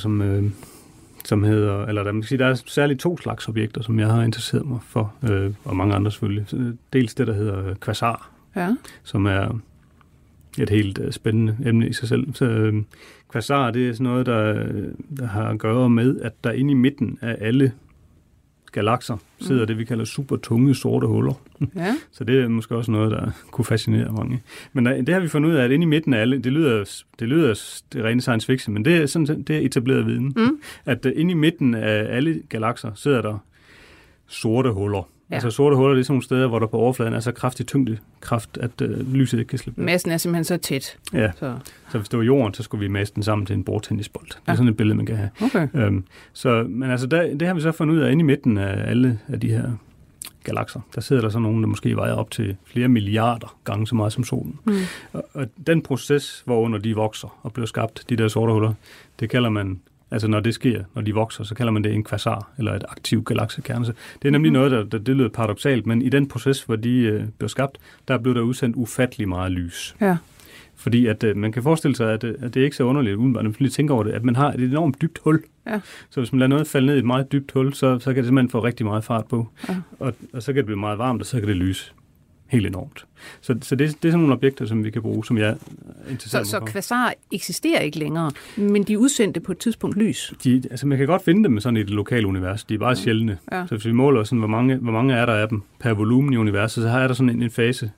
[SPEAKER 4] som hedder, eller der er særligt 2 slags objekter, som jeg har interesseret mig for, og mange andre selvfølgelig. Dels det, der hedder kvasar, som er et helt spændende emne i sig selv. Så kvasar, det er sådan noget, der har at gøre med, at der inde i midten af alle galakser sidder det, vi kalder super tunge sorte huller. Ja. Så det er måske også noget, der kunne fascinere mange. Men det har vi fundet ud af, at inde i midten af alle, det lyder det rene science fiction, men det er sådan, det er etableret viden, at inde i midten af alle galakser sidder der sorte huller. Ja. Altså sorte huller, det er sådan nogle steder, hvor der på overfladen er så kraftig tyngdekraft, at lyset ikke kan slippe.
[SPEAKER 3] Massen er simpelthen så tæt. Ja,
[SPEAKER 4] så hvis det var jorden, så skulle vi masse den sammen til en bordtennisbold. Det er sådan et billede, man kan have. Okay. Men altså, det har vi så fundet ud af inde i midten af alle af de her galakser. Der sidder der så nogen, der måske vejer op til flere milliarder gange så meget som solen. Og den proces, hvorunder de vokser og bliver skabt, de der sorte huller, det kalder man, altså når det sker, når de vokser, så kalder man det en kvasar, eller et aktiv galaksekerne. Det er nemlig noget, der lyder paradoksalt, men i den proces, hvor de blev skabt, der blev der udsendt ufattelig meget lys. Ja. Fordi at man kan forestille sig, at det er ikke så underligt, uden at man lige tænker over det, at man har et enormt dybt hul. Ja. Så hvis man lader noget falde ned i et meget dybt hul, så kan det simpelthen få rigtig meget fart på. Ja. Og så kan det blive meget varmt, og så kan det lyse helt enormt. Så det er sådan nogle objekter, som vi kan bruge, som jeg er interesseret mig for.
[SPEAKER 3] Så kvasarer eksisterer ikke længere, men de udsendte på et tidspunkt lys?
[SPEAKER 4] Altså man kan godt finde dem sådan i det lokale univers. De er bare sjældne. Ja. Så hvis vi måler sådan, hvor mange er der af dem per volumen i universet, så er der sådan en fase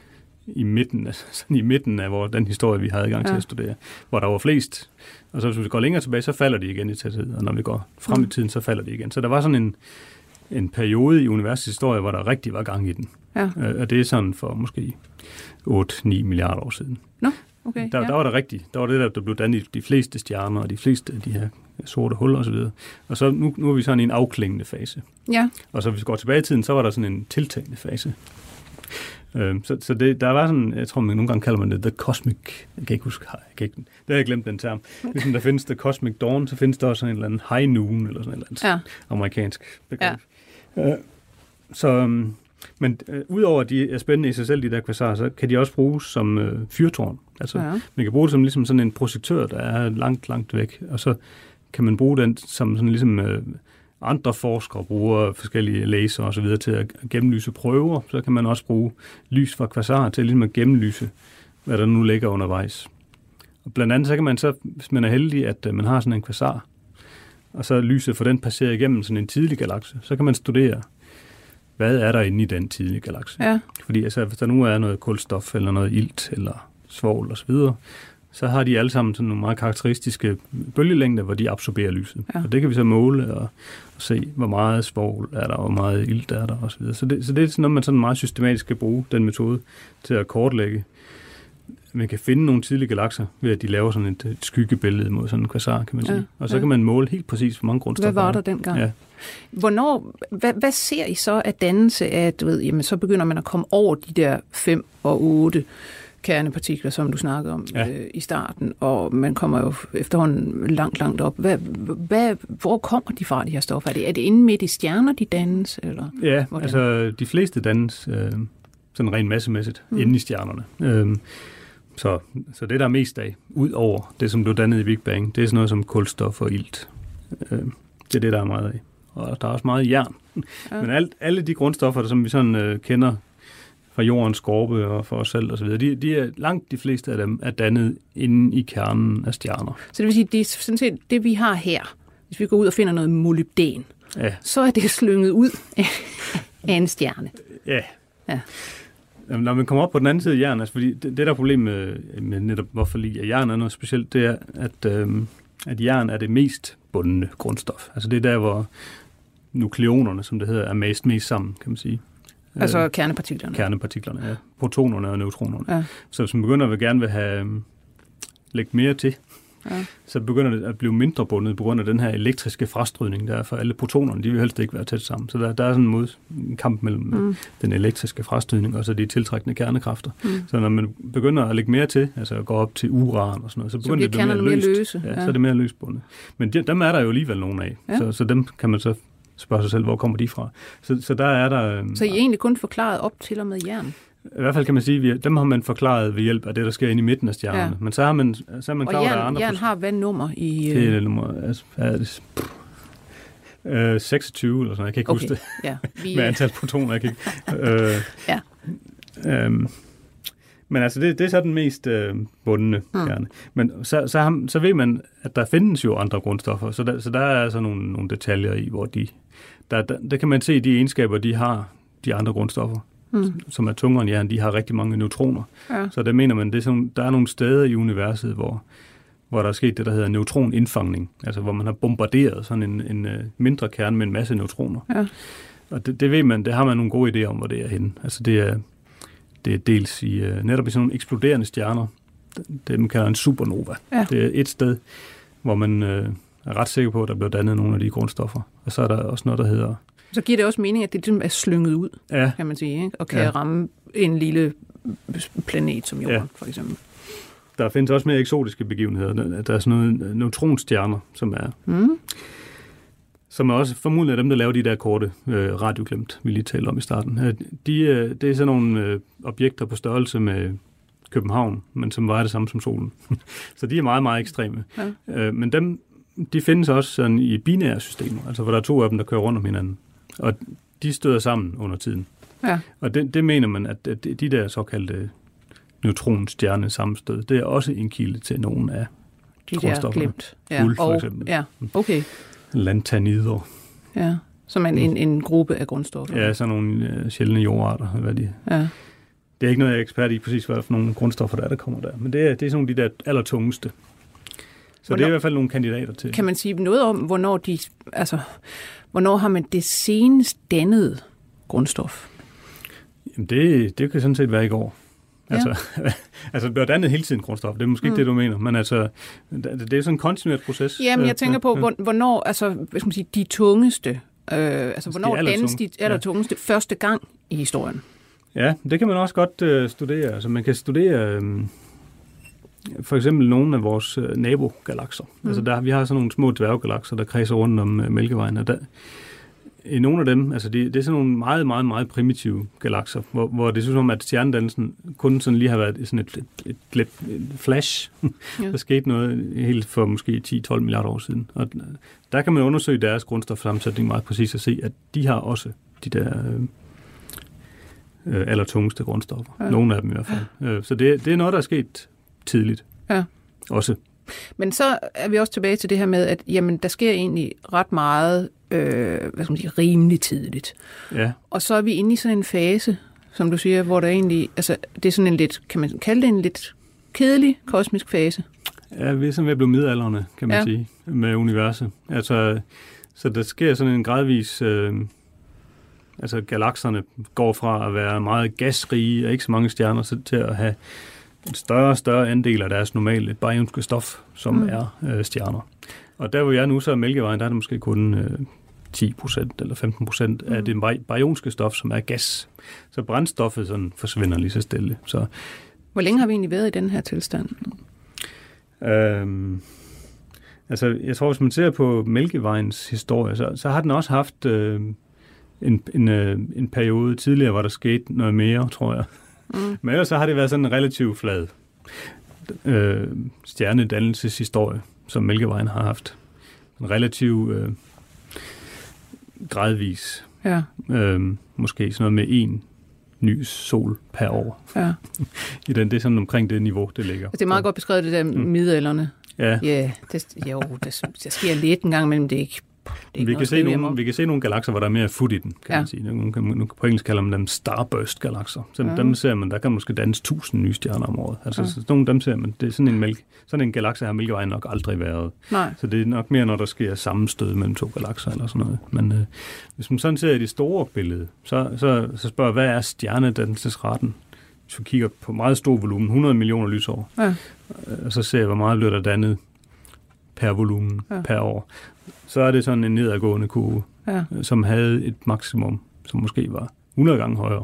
[SPEAKER 4] i midten af hvor den historie, vi har adgang til at studere, hvor der var flest. Og så hvis vi går længere tilbage, så falder de igen i tæthed, og når vi går frem i tiden, så falder de igen. Så der var sådan en periode i universets historie, hvor der rigtig var gang i den. Ja. Og det er sådan for måske 8-9 milliarder år siden.
[SPEAKER 3] Okay,
[SPEAKER 4] der var der rigtigt. Der var det, der blev dannet de fleste stjerner, og de fleste af de her sorte huller osv. Og så nu er vi sådan i en afklingende fase. Ja. Og så hvis vi går tilbage i tiden, så var der sådan en tiltagende fase. Så der var sådan, jeg tror man nogle gange kalder man det The Cosmic, jeg kan ikke huske, det har jeg glemt den term. Ligesom der findes The Cosmic Dawn, så findes der også sådan en eller anden High Noon, eller sådan et eller andet amerikansk begreb. Ja. Men udover at de er spændende i sig selv, de der kvasarer, så kan de også bruges som fyrtårn. Altså man kan bruge det som ligesom sådan en projektør, der er langt væk, og så kan man bruge den som sådan ligesom andre forskere bruger forskellige laser og så videre til at gennemlyse prøver, så kan man også bruge lys fra kvasarer til ligesom at gennemlyse, hvad der nu ligger undervejs. Og blandt andet så kan man så, hvis man er heldig, at man har sådan en kvasar, og så lyset for den passerer igennem sådan en tidlig galakse, så kan man studere, hvad er der inde i den tidlige galakse. Ja. Fordi altså, hvis der nu er noget kulstof eller noget ilt eller svovl og så videre, så har de alle sammen sådan nogle meget karakteristiske bølgelængder, hvor de absorberer lyset.
[SPEAKER 3] Ja.
[SPEAKER 4] Og det kan vi så måle og se, hvor meget svovl er der, og hvor meget ilt er der osv. Så det er sådan noget, man sådan meget systematisk skal bruge den metode til at kortlægge. Man kan finde nogle tidlige galakser ved, at de laver sådan et skyggebillede mod sådan en kvasar, kan man sige. Og så kan man måle helt præcis, hvor mange grundstoffer.
[SPEAKER 3] Hvad var der dengang?
[SPEAKER 4] Ja.
[SPEAKER 3] Hvad ser I så af dannelse af, jamen, så begynder man at komme over de der 5 og 8 kernepartikler, som du snakkede om i starten, og man kommer jo efterhånden langt op. Hvor kommer de fra, de her stoffer? Er det inde midt i stjerner, de dannes? Eller
[SPEAKER 4] Ja,
[SPEAKER 3] hvordan?
[SPEAKER 4] altså de fleste dannes sådan rent massemæssigt inde i stjernerne. Så det, der er mest af, ud over det, som blev dannet i Big Bang, det er sådan noget som kulstof og ilt. Det er det, der er meget af. Og der er også meget jern. Ja. Men alle de grundstoffer, som vi sådan kender fra jordens skorpe og fra os selv osv., de er langt de fleste af dem er dannet inde i kernen af stjerner.
[SPEAKER 3] Så det vil sige, det er sådan set det, vi har her. Hvis vi går ud og finder noget molybdæn, så er det slynget ud af en stjerne. Ja.
[SPEAKER 4] Når man kommer op på den anden side af jern, altså fordi det der er problemet med netop, hvorfor lige jern er noget specielt, det er, at jern er det mest bundne grundstof. Altså det er der, hvor nukleonerne, som det hedder, er mest sammen, kan man sige.
[SPEAKER 3] Altså kernepartiklerne.
[SPEAKER 4] Kernepartiklerne, ja. Protonerne og neutronerne.
[SPEAKER 3] Ja.
[SPEAKER 4] Så hvis man begynder at gerne vil have lægge mere til, så begynder det at blive mindre bundet på grund af den her elektriske frastrydning, der er for alle protonerne. De vil helst ikke være tæt sammen. Så der er sådan en kamp mellem den elektriske frastrydning og så de tiltrækkende kernekræfter. Så når man begynder at lægge mere til, altså at gå op til uran og sådan noget, så begynder det at blive mere løst. Så er det mere løst bundet. Men dem er der jo alligevel nogen af. Ja. Så dem kan man så spørge sig selv, hvor kommer de fra. Så der er der...
[SPEAKER 3] Så I er egentlig kun forklaret op til og med jern?
[SPEAKER 4] I hvert fald kan man sige, at dem har man forklaret ved hjælp af det, der sker inde i midten af stjernerne. Ja. Men så er man klar, at der er andre...
[SPEAKER 3] Og jern har hvad nummer i...
[SPEAKER 4] Det er nummer... 26 eller sådan, jeg kan ikke huske det. Ja, med antal protoner, jeg kan ikke... Men altså, det er så den mest bundne kerne. Men så ved man, at der findes jo andre grundstoffer, så der er altså nogle detaljer i, hvor der kan man se de egenskaber, de har, de andre grundstoffer, som er tungere end jern, de har rigtig mange neutroner. Ja. Så der mener man, der er nogle steder i universet, hvor der er sket det, der hedder neutronindfangning, altså hvor man har bombarderet sådan en mindre kerne med en masse neutroner. Ja. Og det ved man, det har man nogle gode idéer om, hvor det er henne. Altså det er dels i netop i sådan nogle eksploderende stjerner. Det man kalder en supernova. Ja. Det er et sted, hvor man er ret sikker på, at der bliver dannet nogle af de grundstoffer. Og så er der også noget, der hedder...
[SPEAKER 3] Så giver det også mening, at det er slynget ud, kan man sige, ikke? Og kan ramme en lille planet som Jorden, for eksempel.
[SPEAKER 4] Der findes også mere eksotiske begivenheder. Der er sådan noget neutronstjerner, som er også formodentlig dem, der laver de der korte radioglimt, vi lige talte om i starten. Det er sådan nogle objekter på størrelse med København, men som vejer det samme som solen. Så de er meget, meget ekstreme. Ja. Men de findes også sådan i binære systemer, altså hvor der er to af dem, der kører rundt om hinanden. Og de støder sammen under tiden. Ja. Og det mener man, at de der såkaldte neutronstjerne sammenstød, det er også en kilde til nogle af grundstofferne.
[SPEAKER 3] Glimt. Ja.
[SPEAKER 4] Guld for eksempel.
[SPEAKER 3] Ja, okay.
[SPEAKER 4] Lantanider.
[SPEAKER 3] Ja, som en gruppe af grundstoffer.
[SPEAKER 4] Ja, sådan nogle sjældne jordarter. Det er ikke noget, jeg er ekspert i, præcis hvad for nogle grundstoffer der kommer der. Men det er sådan nogle af de der allertungeste. Så det er i hvert fald nogle kandidater til. Kan
[SPEAKER 3] man sige noget om, hvornår har man det senest dannede grundstof?
[SPEAKER 4] Jamen det kan sådan set være i går. Altså det bliver dannet hele tiden grundstof. Det er måske ikke det, du mener. Men altså, det er sådan en kontinuert proces.
[SPEAKER 3] Jamen, jeg tænker på, hvornår, altså, hvad skal man sige, de tungeste, hvornår dannes de allertungeste første gang i historien?
[SPEAKER 4] Ja, det kan man også godt studere. Altså, man kan studere for eksempel nogle af vores nabogalakser. Altså, vi har sådan nogle små dværggalakser, der kredser rundt om Mælkevejen. Og i nogle af dem, altså det er sådan nogle meget, meget, meget primitive galakser, hvor det synes som, at stjernedannelsen kun sådan lige har været sådan et flash. Der skete noget helt for måske 10-12 milliarder år siden. Og der kan man undersøge deres grundstofsammensætning meget præcis og se, at de har også de der allertungeste grundstoffer. Ja. Nogle af dem i hvert fald. Så det er noget, der er sket tidligt. Ja. Også.
[SPEAKER 3] Men så er vi også tilbage til det her med, at jamen, der sker egentlig ret meget rimelig tidligt. Ja. Og så er vi inde i sådan en fase, som du siger, hvor der egentlig, altså det er sådan en lidt, kan man kalde det en lidt kedelig kosmisk fase.
[SPEAKER 4] Ja, vi er sådan ved at blive midaldrende, kan man sige, med universet. Altså, så der sker sådan en gradvis... altså, galakserne går fra at være meget gasrige og ikke så mange stjerner, så til at have en større og større andel af deres normale baryonske stof, som er stjerner. Og der hvor jeg nu så er Mælkevejen, der er det måske kun 10% eller 15% af det baryonske stof, som er gas. Så brændstoffet sådan forsvinder lige så stille. Så,
[SPEAKER 3] hvor længe har vi egentlig været i den her tilstand?
[SPEAKER 4] Altså, jeg tror, hvis man ser på Mælkevejens historie, så har den også haft en periode tidligere, hvor der skete noget mere, tror jeg. Men ellers så har det været sådan en relativt flad stjernedannelseshistorie, som Mælkevejen har haft. En relativt gradvis.
[SPEAKER 3] Ja.
[SPEAKER 4] Måske sådan noget med en ny sol per år.
[SPEAKER 3] Ja.
[SPEAKER 4] Det er sådan omkring det niveau, det ligger.
[SPEAKER 3] Det er meget godt beskrevet, det der midaldrende.
[SPEAKER 4] Ja.
[SPEAKER 3] Ja, det sker lidt en gang mellem det ikke.
[SPEAKER 4] Vi kan se nogle galakser, hvor der er mere fut i den, kan man sige. Nu på engelsk kalder man dem starburst-galakser. Så dem ser man, der kan måske dannes 1000 nye stjerner om året. Altså, så nogle dem ser man, det er sådan en galakse har Mælkevejen nok aldrig været.
[SPEAKER 3] Nej.
[SPEAKER 4] Så det er nok mere, når der sker sammenstød mellem to galakser eller sådan noget. Men hvis man sådan ser i det store billede, så spørger, hvad er stjernedannelsesraten? Hvis vi kigger på meget stor volumen, 100 millioner lysår, og så ser jeg, hvor meget bliver der dannet per volumen per år. Så er det sådan en nedadgående kurve, som havde et maksimum, som måske var 100 gange højere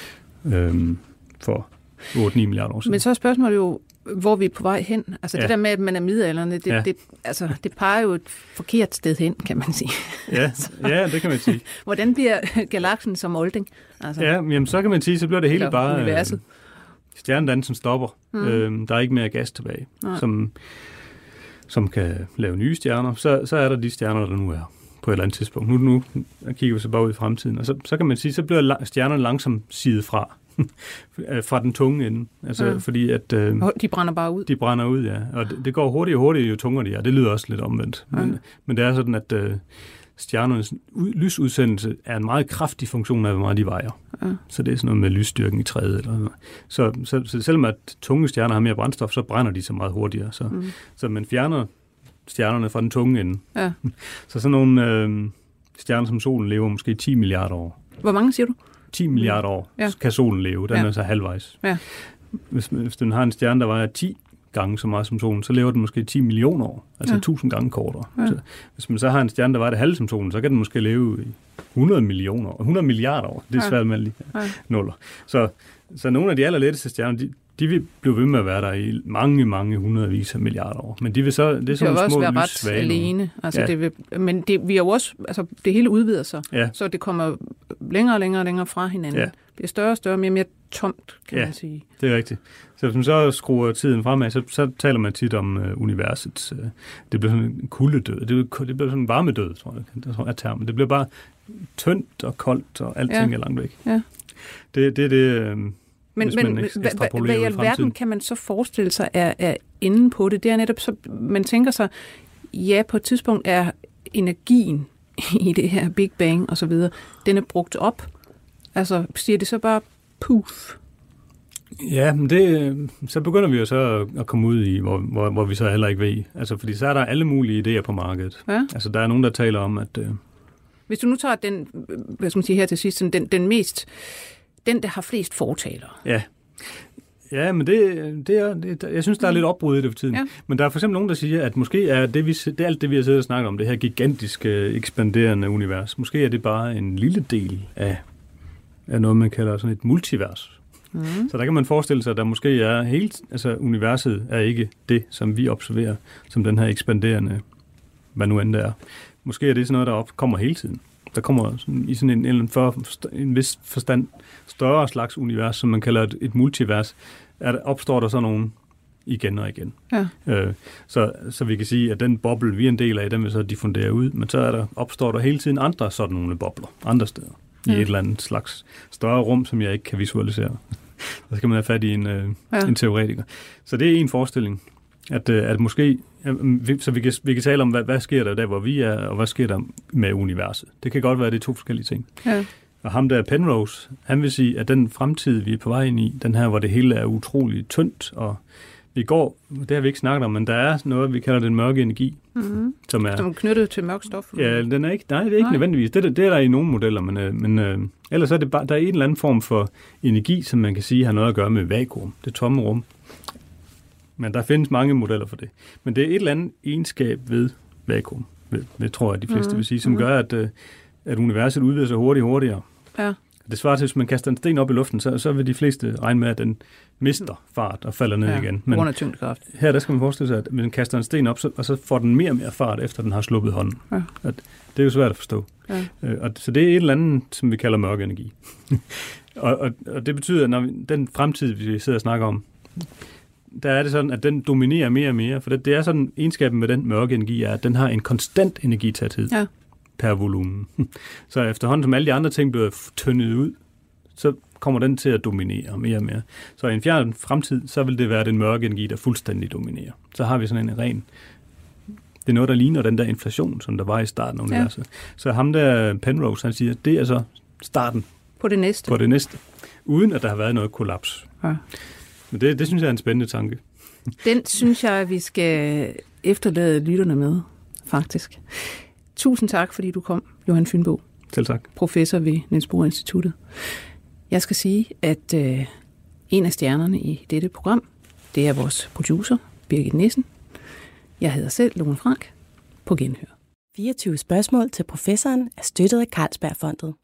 [SPEAKER 4] for 8-9 milliarder år siden.
[SPEAKER 3] Men så er spørgsmålet jo, hvor vi er på vej hen. Altså det der med, at man er midaldrende, det peger jo et forkert sted hen, kan man sige.
[SPEAKER 4] Ja, det kan man sige.
[SPEAKER 3] Hvordan bliver galaksen som olding? Altså,
[SPEAKER 4] jamen, så kan man sige, så bliver det hele bare...
[SPEAKER 3] universet.
[SPEAKER 4] Stjernedannelsen stopper. Der er ikke mere gas tilbage, som kan lave nye stjerner. Så er der de stjerner, der nu er på et eller andet tidspunkt. Nu kigger vi så bare ud i fremtiden, og så kan man sige, så bliver stjernerne langsomt sidet fra den tunge ende. Altså, fordi at...
[SPEAKER 3] de brænder bare ud.
[SPEAKER 4] De brænder ud, ja. Og det går hurtigere, jo tungere de er. Det lyder også lidt omvendt. Men det er sådan, at stjernernes lysudsendelse er en meget kraftig funktion af, hvor meget de vejer. Så det er sådan noget med lysstyrken i træet. Eller noget. Så selvom at tunge stjerner har mere brændstof, så brænder de så meget hurtigere. Så man fjerner stjernerne fra den tunge ende. Ja. Så sådan nogle stjerner som solen lever måske 10 milliarder år.
[SPEAKER 3] Hvor mange siger du?
[SPEAKER 4] 10 milliarder år kan solen leve. Den er så halvvejs. Ja. Hvis den har en stjerne, der vejer 10 gange så meget som solen, så lever den måske 10 millioner år. Altså 1000 gange kortere. Så hvis man så har en stjerne, der vejer det halve som solen, så kan den måske leve i 100 milliarder år. Det er svært med lige nuller. Så nogle af de allerletteste stjerner, de vil blive ved med at være der i mange, mange hundredvis af milliarder år. Men de vil så, det er sådan nogle små
[SPEAKER 3] være ret alene. Altså men vi er jo også, altså det hele udvider sig, så det kommer længere og længere fra hinanden. Ja. Det bliver større og større, mere og mere tomt, kan man sige. Det
[SPEAKER 4] er rigtigt. Så hvis man så skruer tiden fremad, så taler man tit om universets, det bliver sådan en kuldedød. Det bliver sådan en varmedød, tror jeg er termen. Det bliver bare tyndt og koldt, og alting er langt væk. Ja. Det er det... Men
[SPEAKER 3] hvad i alverden kan man så forestille sig er inde på det? Det er netop så, man tænker sig, på et tidspunkt er energien i det her Big Bang og så videre, den er brugt op. Altså, siger det så bare puff?
[SPEAKER 4] Ja, men så begynder vi jo så at komme ud i, hvor vi så heller ikke ved. Altså, fordi så er der alle mulige idéer på markedet. Ja. Altså, der er nogen, der taler om, at...
[SPEAKER 3] Hvis du nu tager den, hvad skal man sige her til sidst, den mest... Den, der har flest fortalere.
[SPEAKER 4] Ja, men jeg synes, der er lidt opbrud i det for tiden. Ja. Men der er for eksempel nogen, der siger, at måske er det alt det, vi har siddet og snakket om, det her gigantiske, ekspanderende univers, måske er det bare en lille del af noget, man kalder sådan et multivers. Så der kan man forestille sig, at der måske er altså universet er ikke det, som vi observerer, som den her ekspanderende, hvad nu end det er. Måske er det sådan noget, der kommer hele tiden. Der kommer sådan, i sådan en vis forstand større slags univers, som man kalder et multivers, opstår der så nogen igen og igen. Ja. Så vi kan sige, at den boble, vi er en del af, den vil så diffundere ud, men så opstår der hele tiden andre sådan nogle bobler, andre steder, i et eller andet slags større rum, som jeg ikke kan visualisere. Så skal man have fat i en teoretiker. Så det er en forestilling, at måske... Så vi kan tale om, hvad sker der hvor vi er, og hvad sker der med universet. Det kan godt være, det er to forskellige ting. Ja. Og ham der Penrose, han vil sige, at den fremtid, vi er på vej ind i, den her, hvor det hele er utroligt tyndt, og I går, det har vi ikke snakket om, men der er noget, vi kalder den mørke energi, som er
[SPEAKER 3] knyttet til mørk stof.
[SPEAKER 4] Ja, den er ikke, nej, det er ikke nødvendigvis. Det er der i nogle modeller, men ellers er det bare, der er en eller anden form for energi, som man kan sige har noget at gøre med vakuum, det tomme rum. Men der findes mange modeller for det. Men det er et eller andet egenskab ved vakuum, det tror jeg, de fleste vil sige, som gør, at universet udvider sig hurtigere. Ja. Det svarer til, hvis man kaster en sten op i luften, så vil de fleste regne med, at den mister fart og falder ned igen. Men
[SPEAKER 3] grund af tyngdekraft.
[SPEAKER 4] Her der skal man forestille sig, at man kaster en sten op, og så får den mere og mere fart, efter den har sluppet hånden. Ja. Det er jo svært at forstå. Ja. Så det er et eller andet, som vi kalder mørk energi. og det betyder, at når den fremtid, vi sidder og snakker om, der er det sådan, at den dominerer mere og mere. For det er sådan, egenskaben med den mørke energi er, at den har en konstant energitæthed. Ja. Per volumen. Så efterhånden, som alle de andre ting bliver tyndet ud, så kommer den til at dominere mere og mere. Så i en fjern fremtid, så vil det være den mørke energi, der fuldstændig dominerer. Så har vi sådan en ren... Det er noget, der ligner den der inflation, som der var i starten af universet. Ja. Så ham der Penrose, han siger, det er så starten
[SPEAKER 3] på det næste.
[SPEAKER 4] Uden at der har været noget kollaps. Ja. Men det synes jeg er en spændende tanke.
[SPEAKER 3] Den synes jeg, at vi skal efterlade lytterne med, faktisk. Tusind tak, fordi du kom, Johan Fynbo.
[SPEAKER 4] Selv tak.
[SPEAKER 3] Professor ved Niels Bohr Instituttet. Jeg skal sige, at en af stjernerne i dette program, det er vores producer, Birgit Nissen. Jeg hedder selv Lone Frank. På genhør.
[SPEAKER 1] 24 spørgsmål til professoren er støttet af Carlsbergfondet.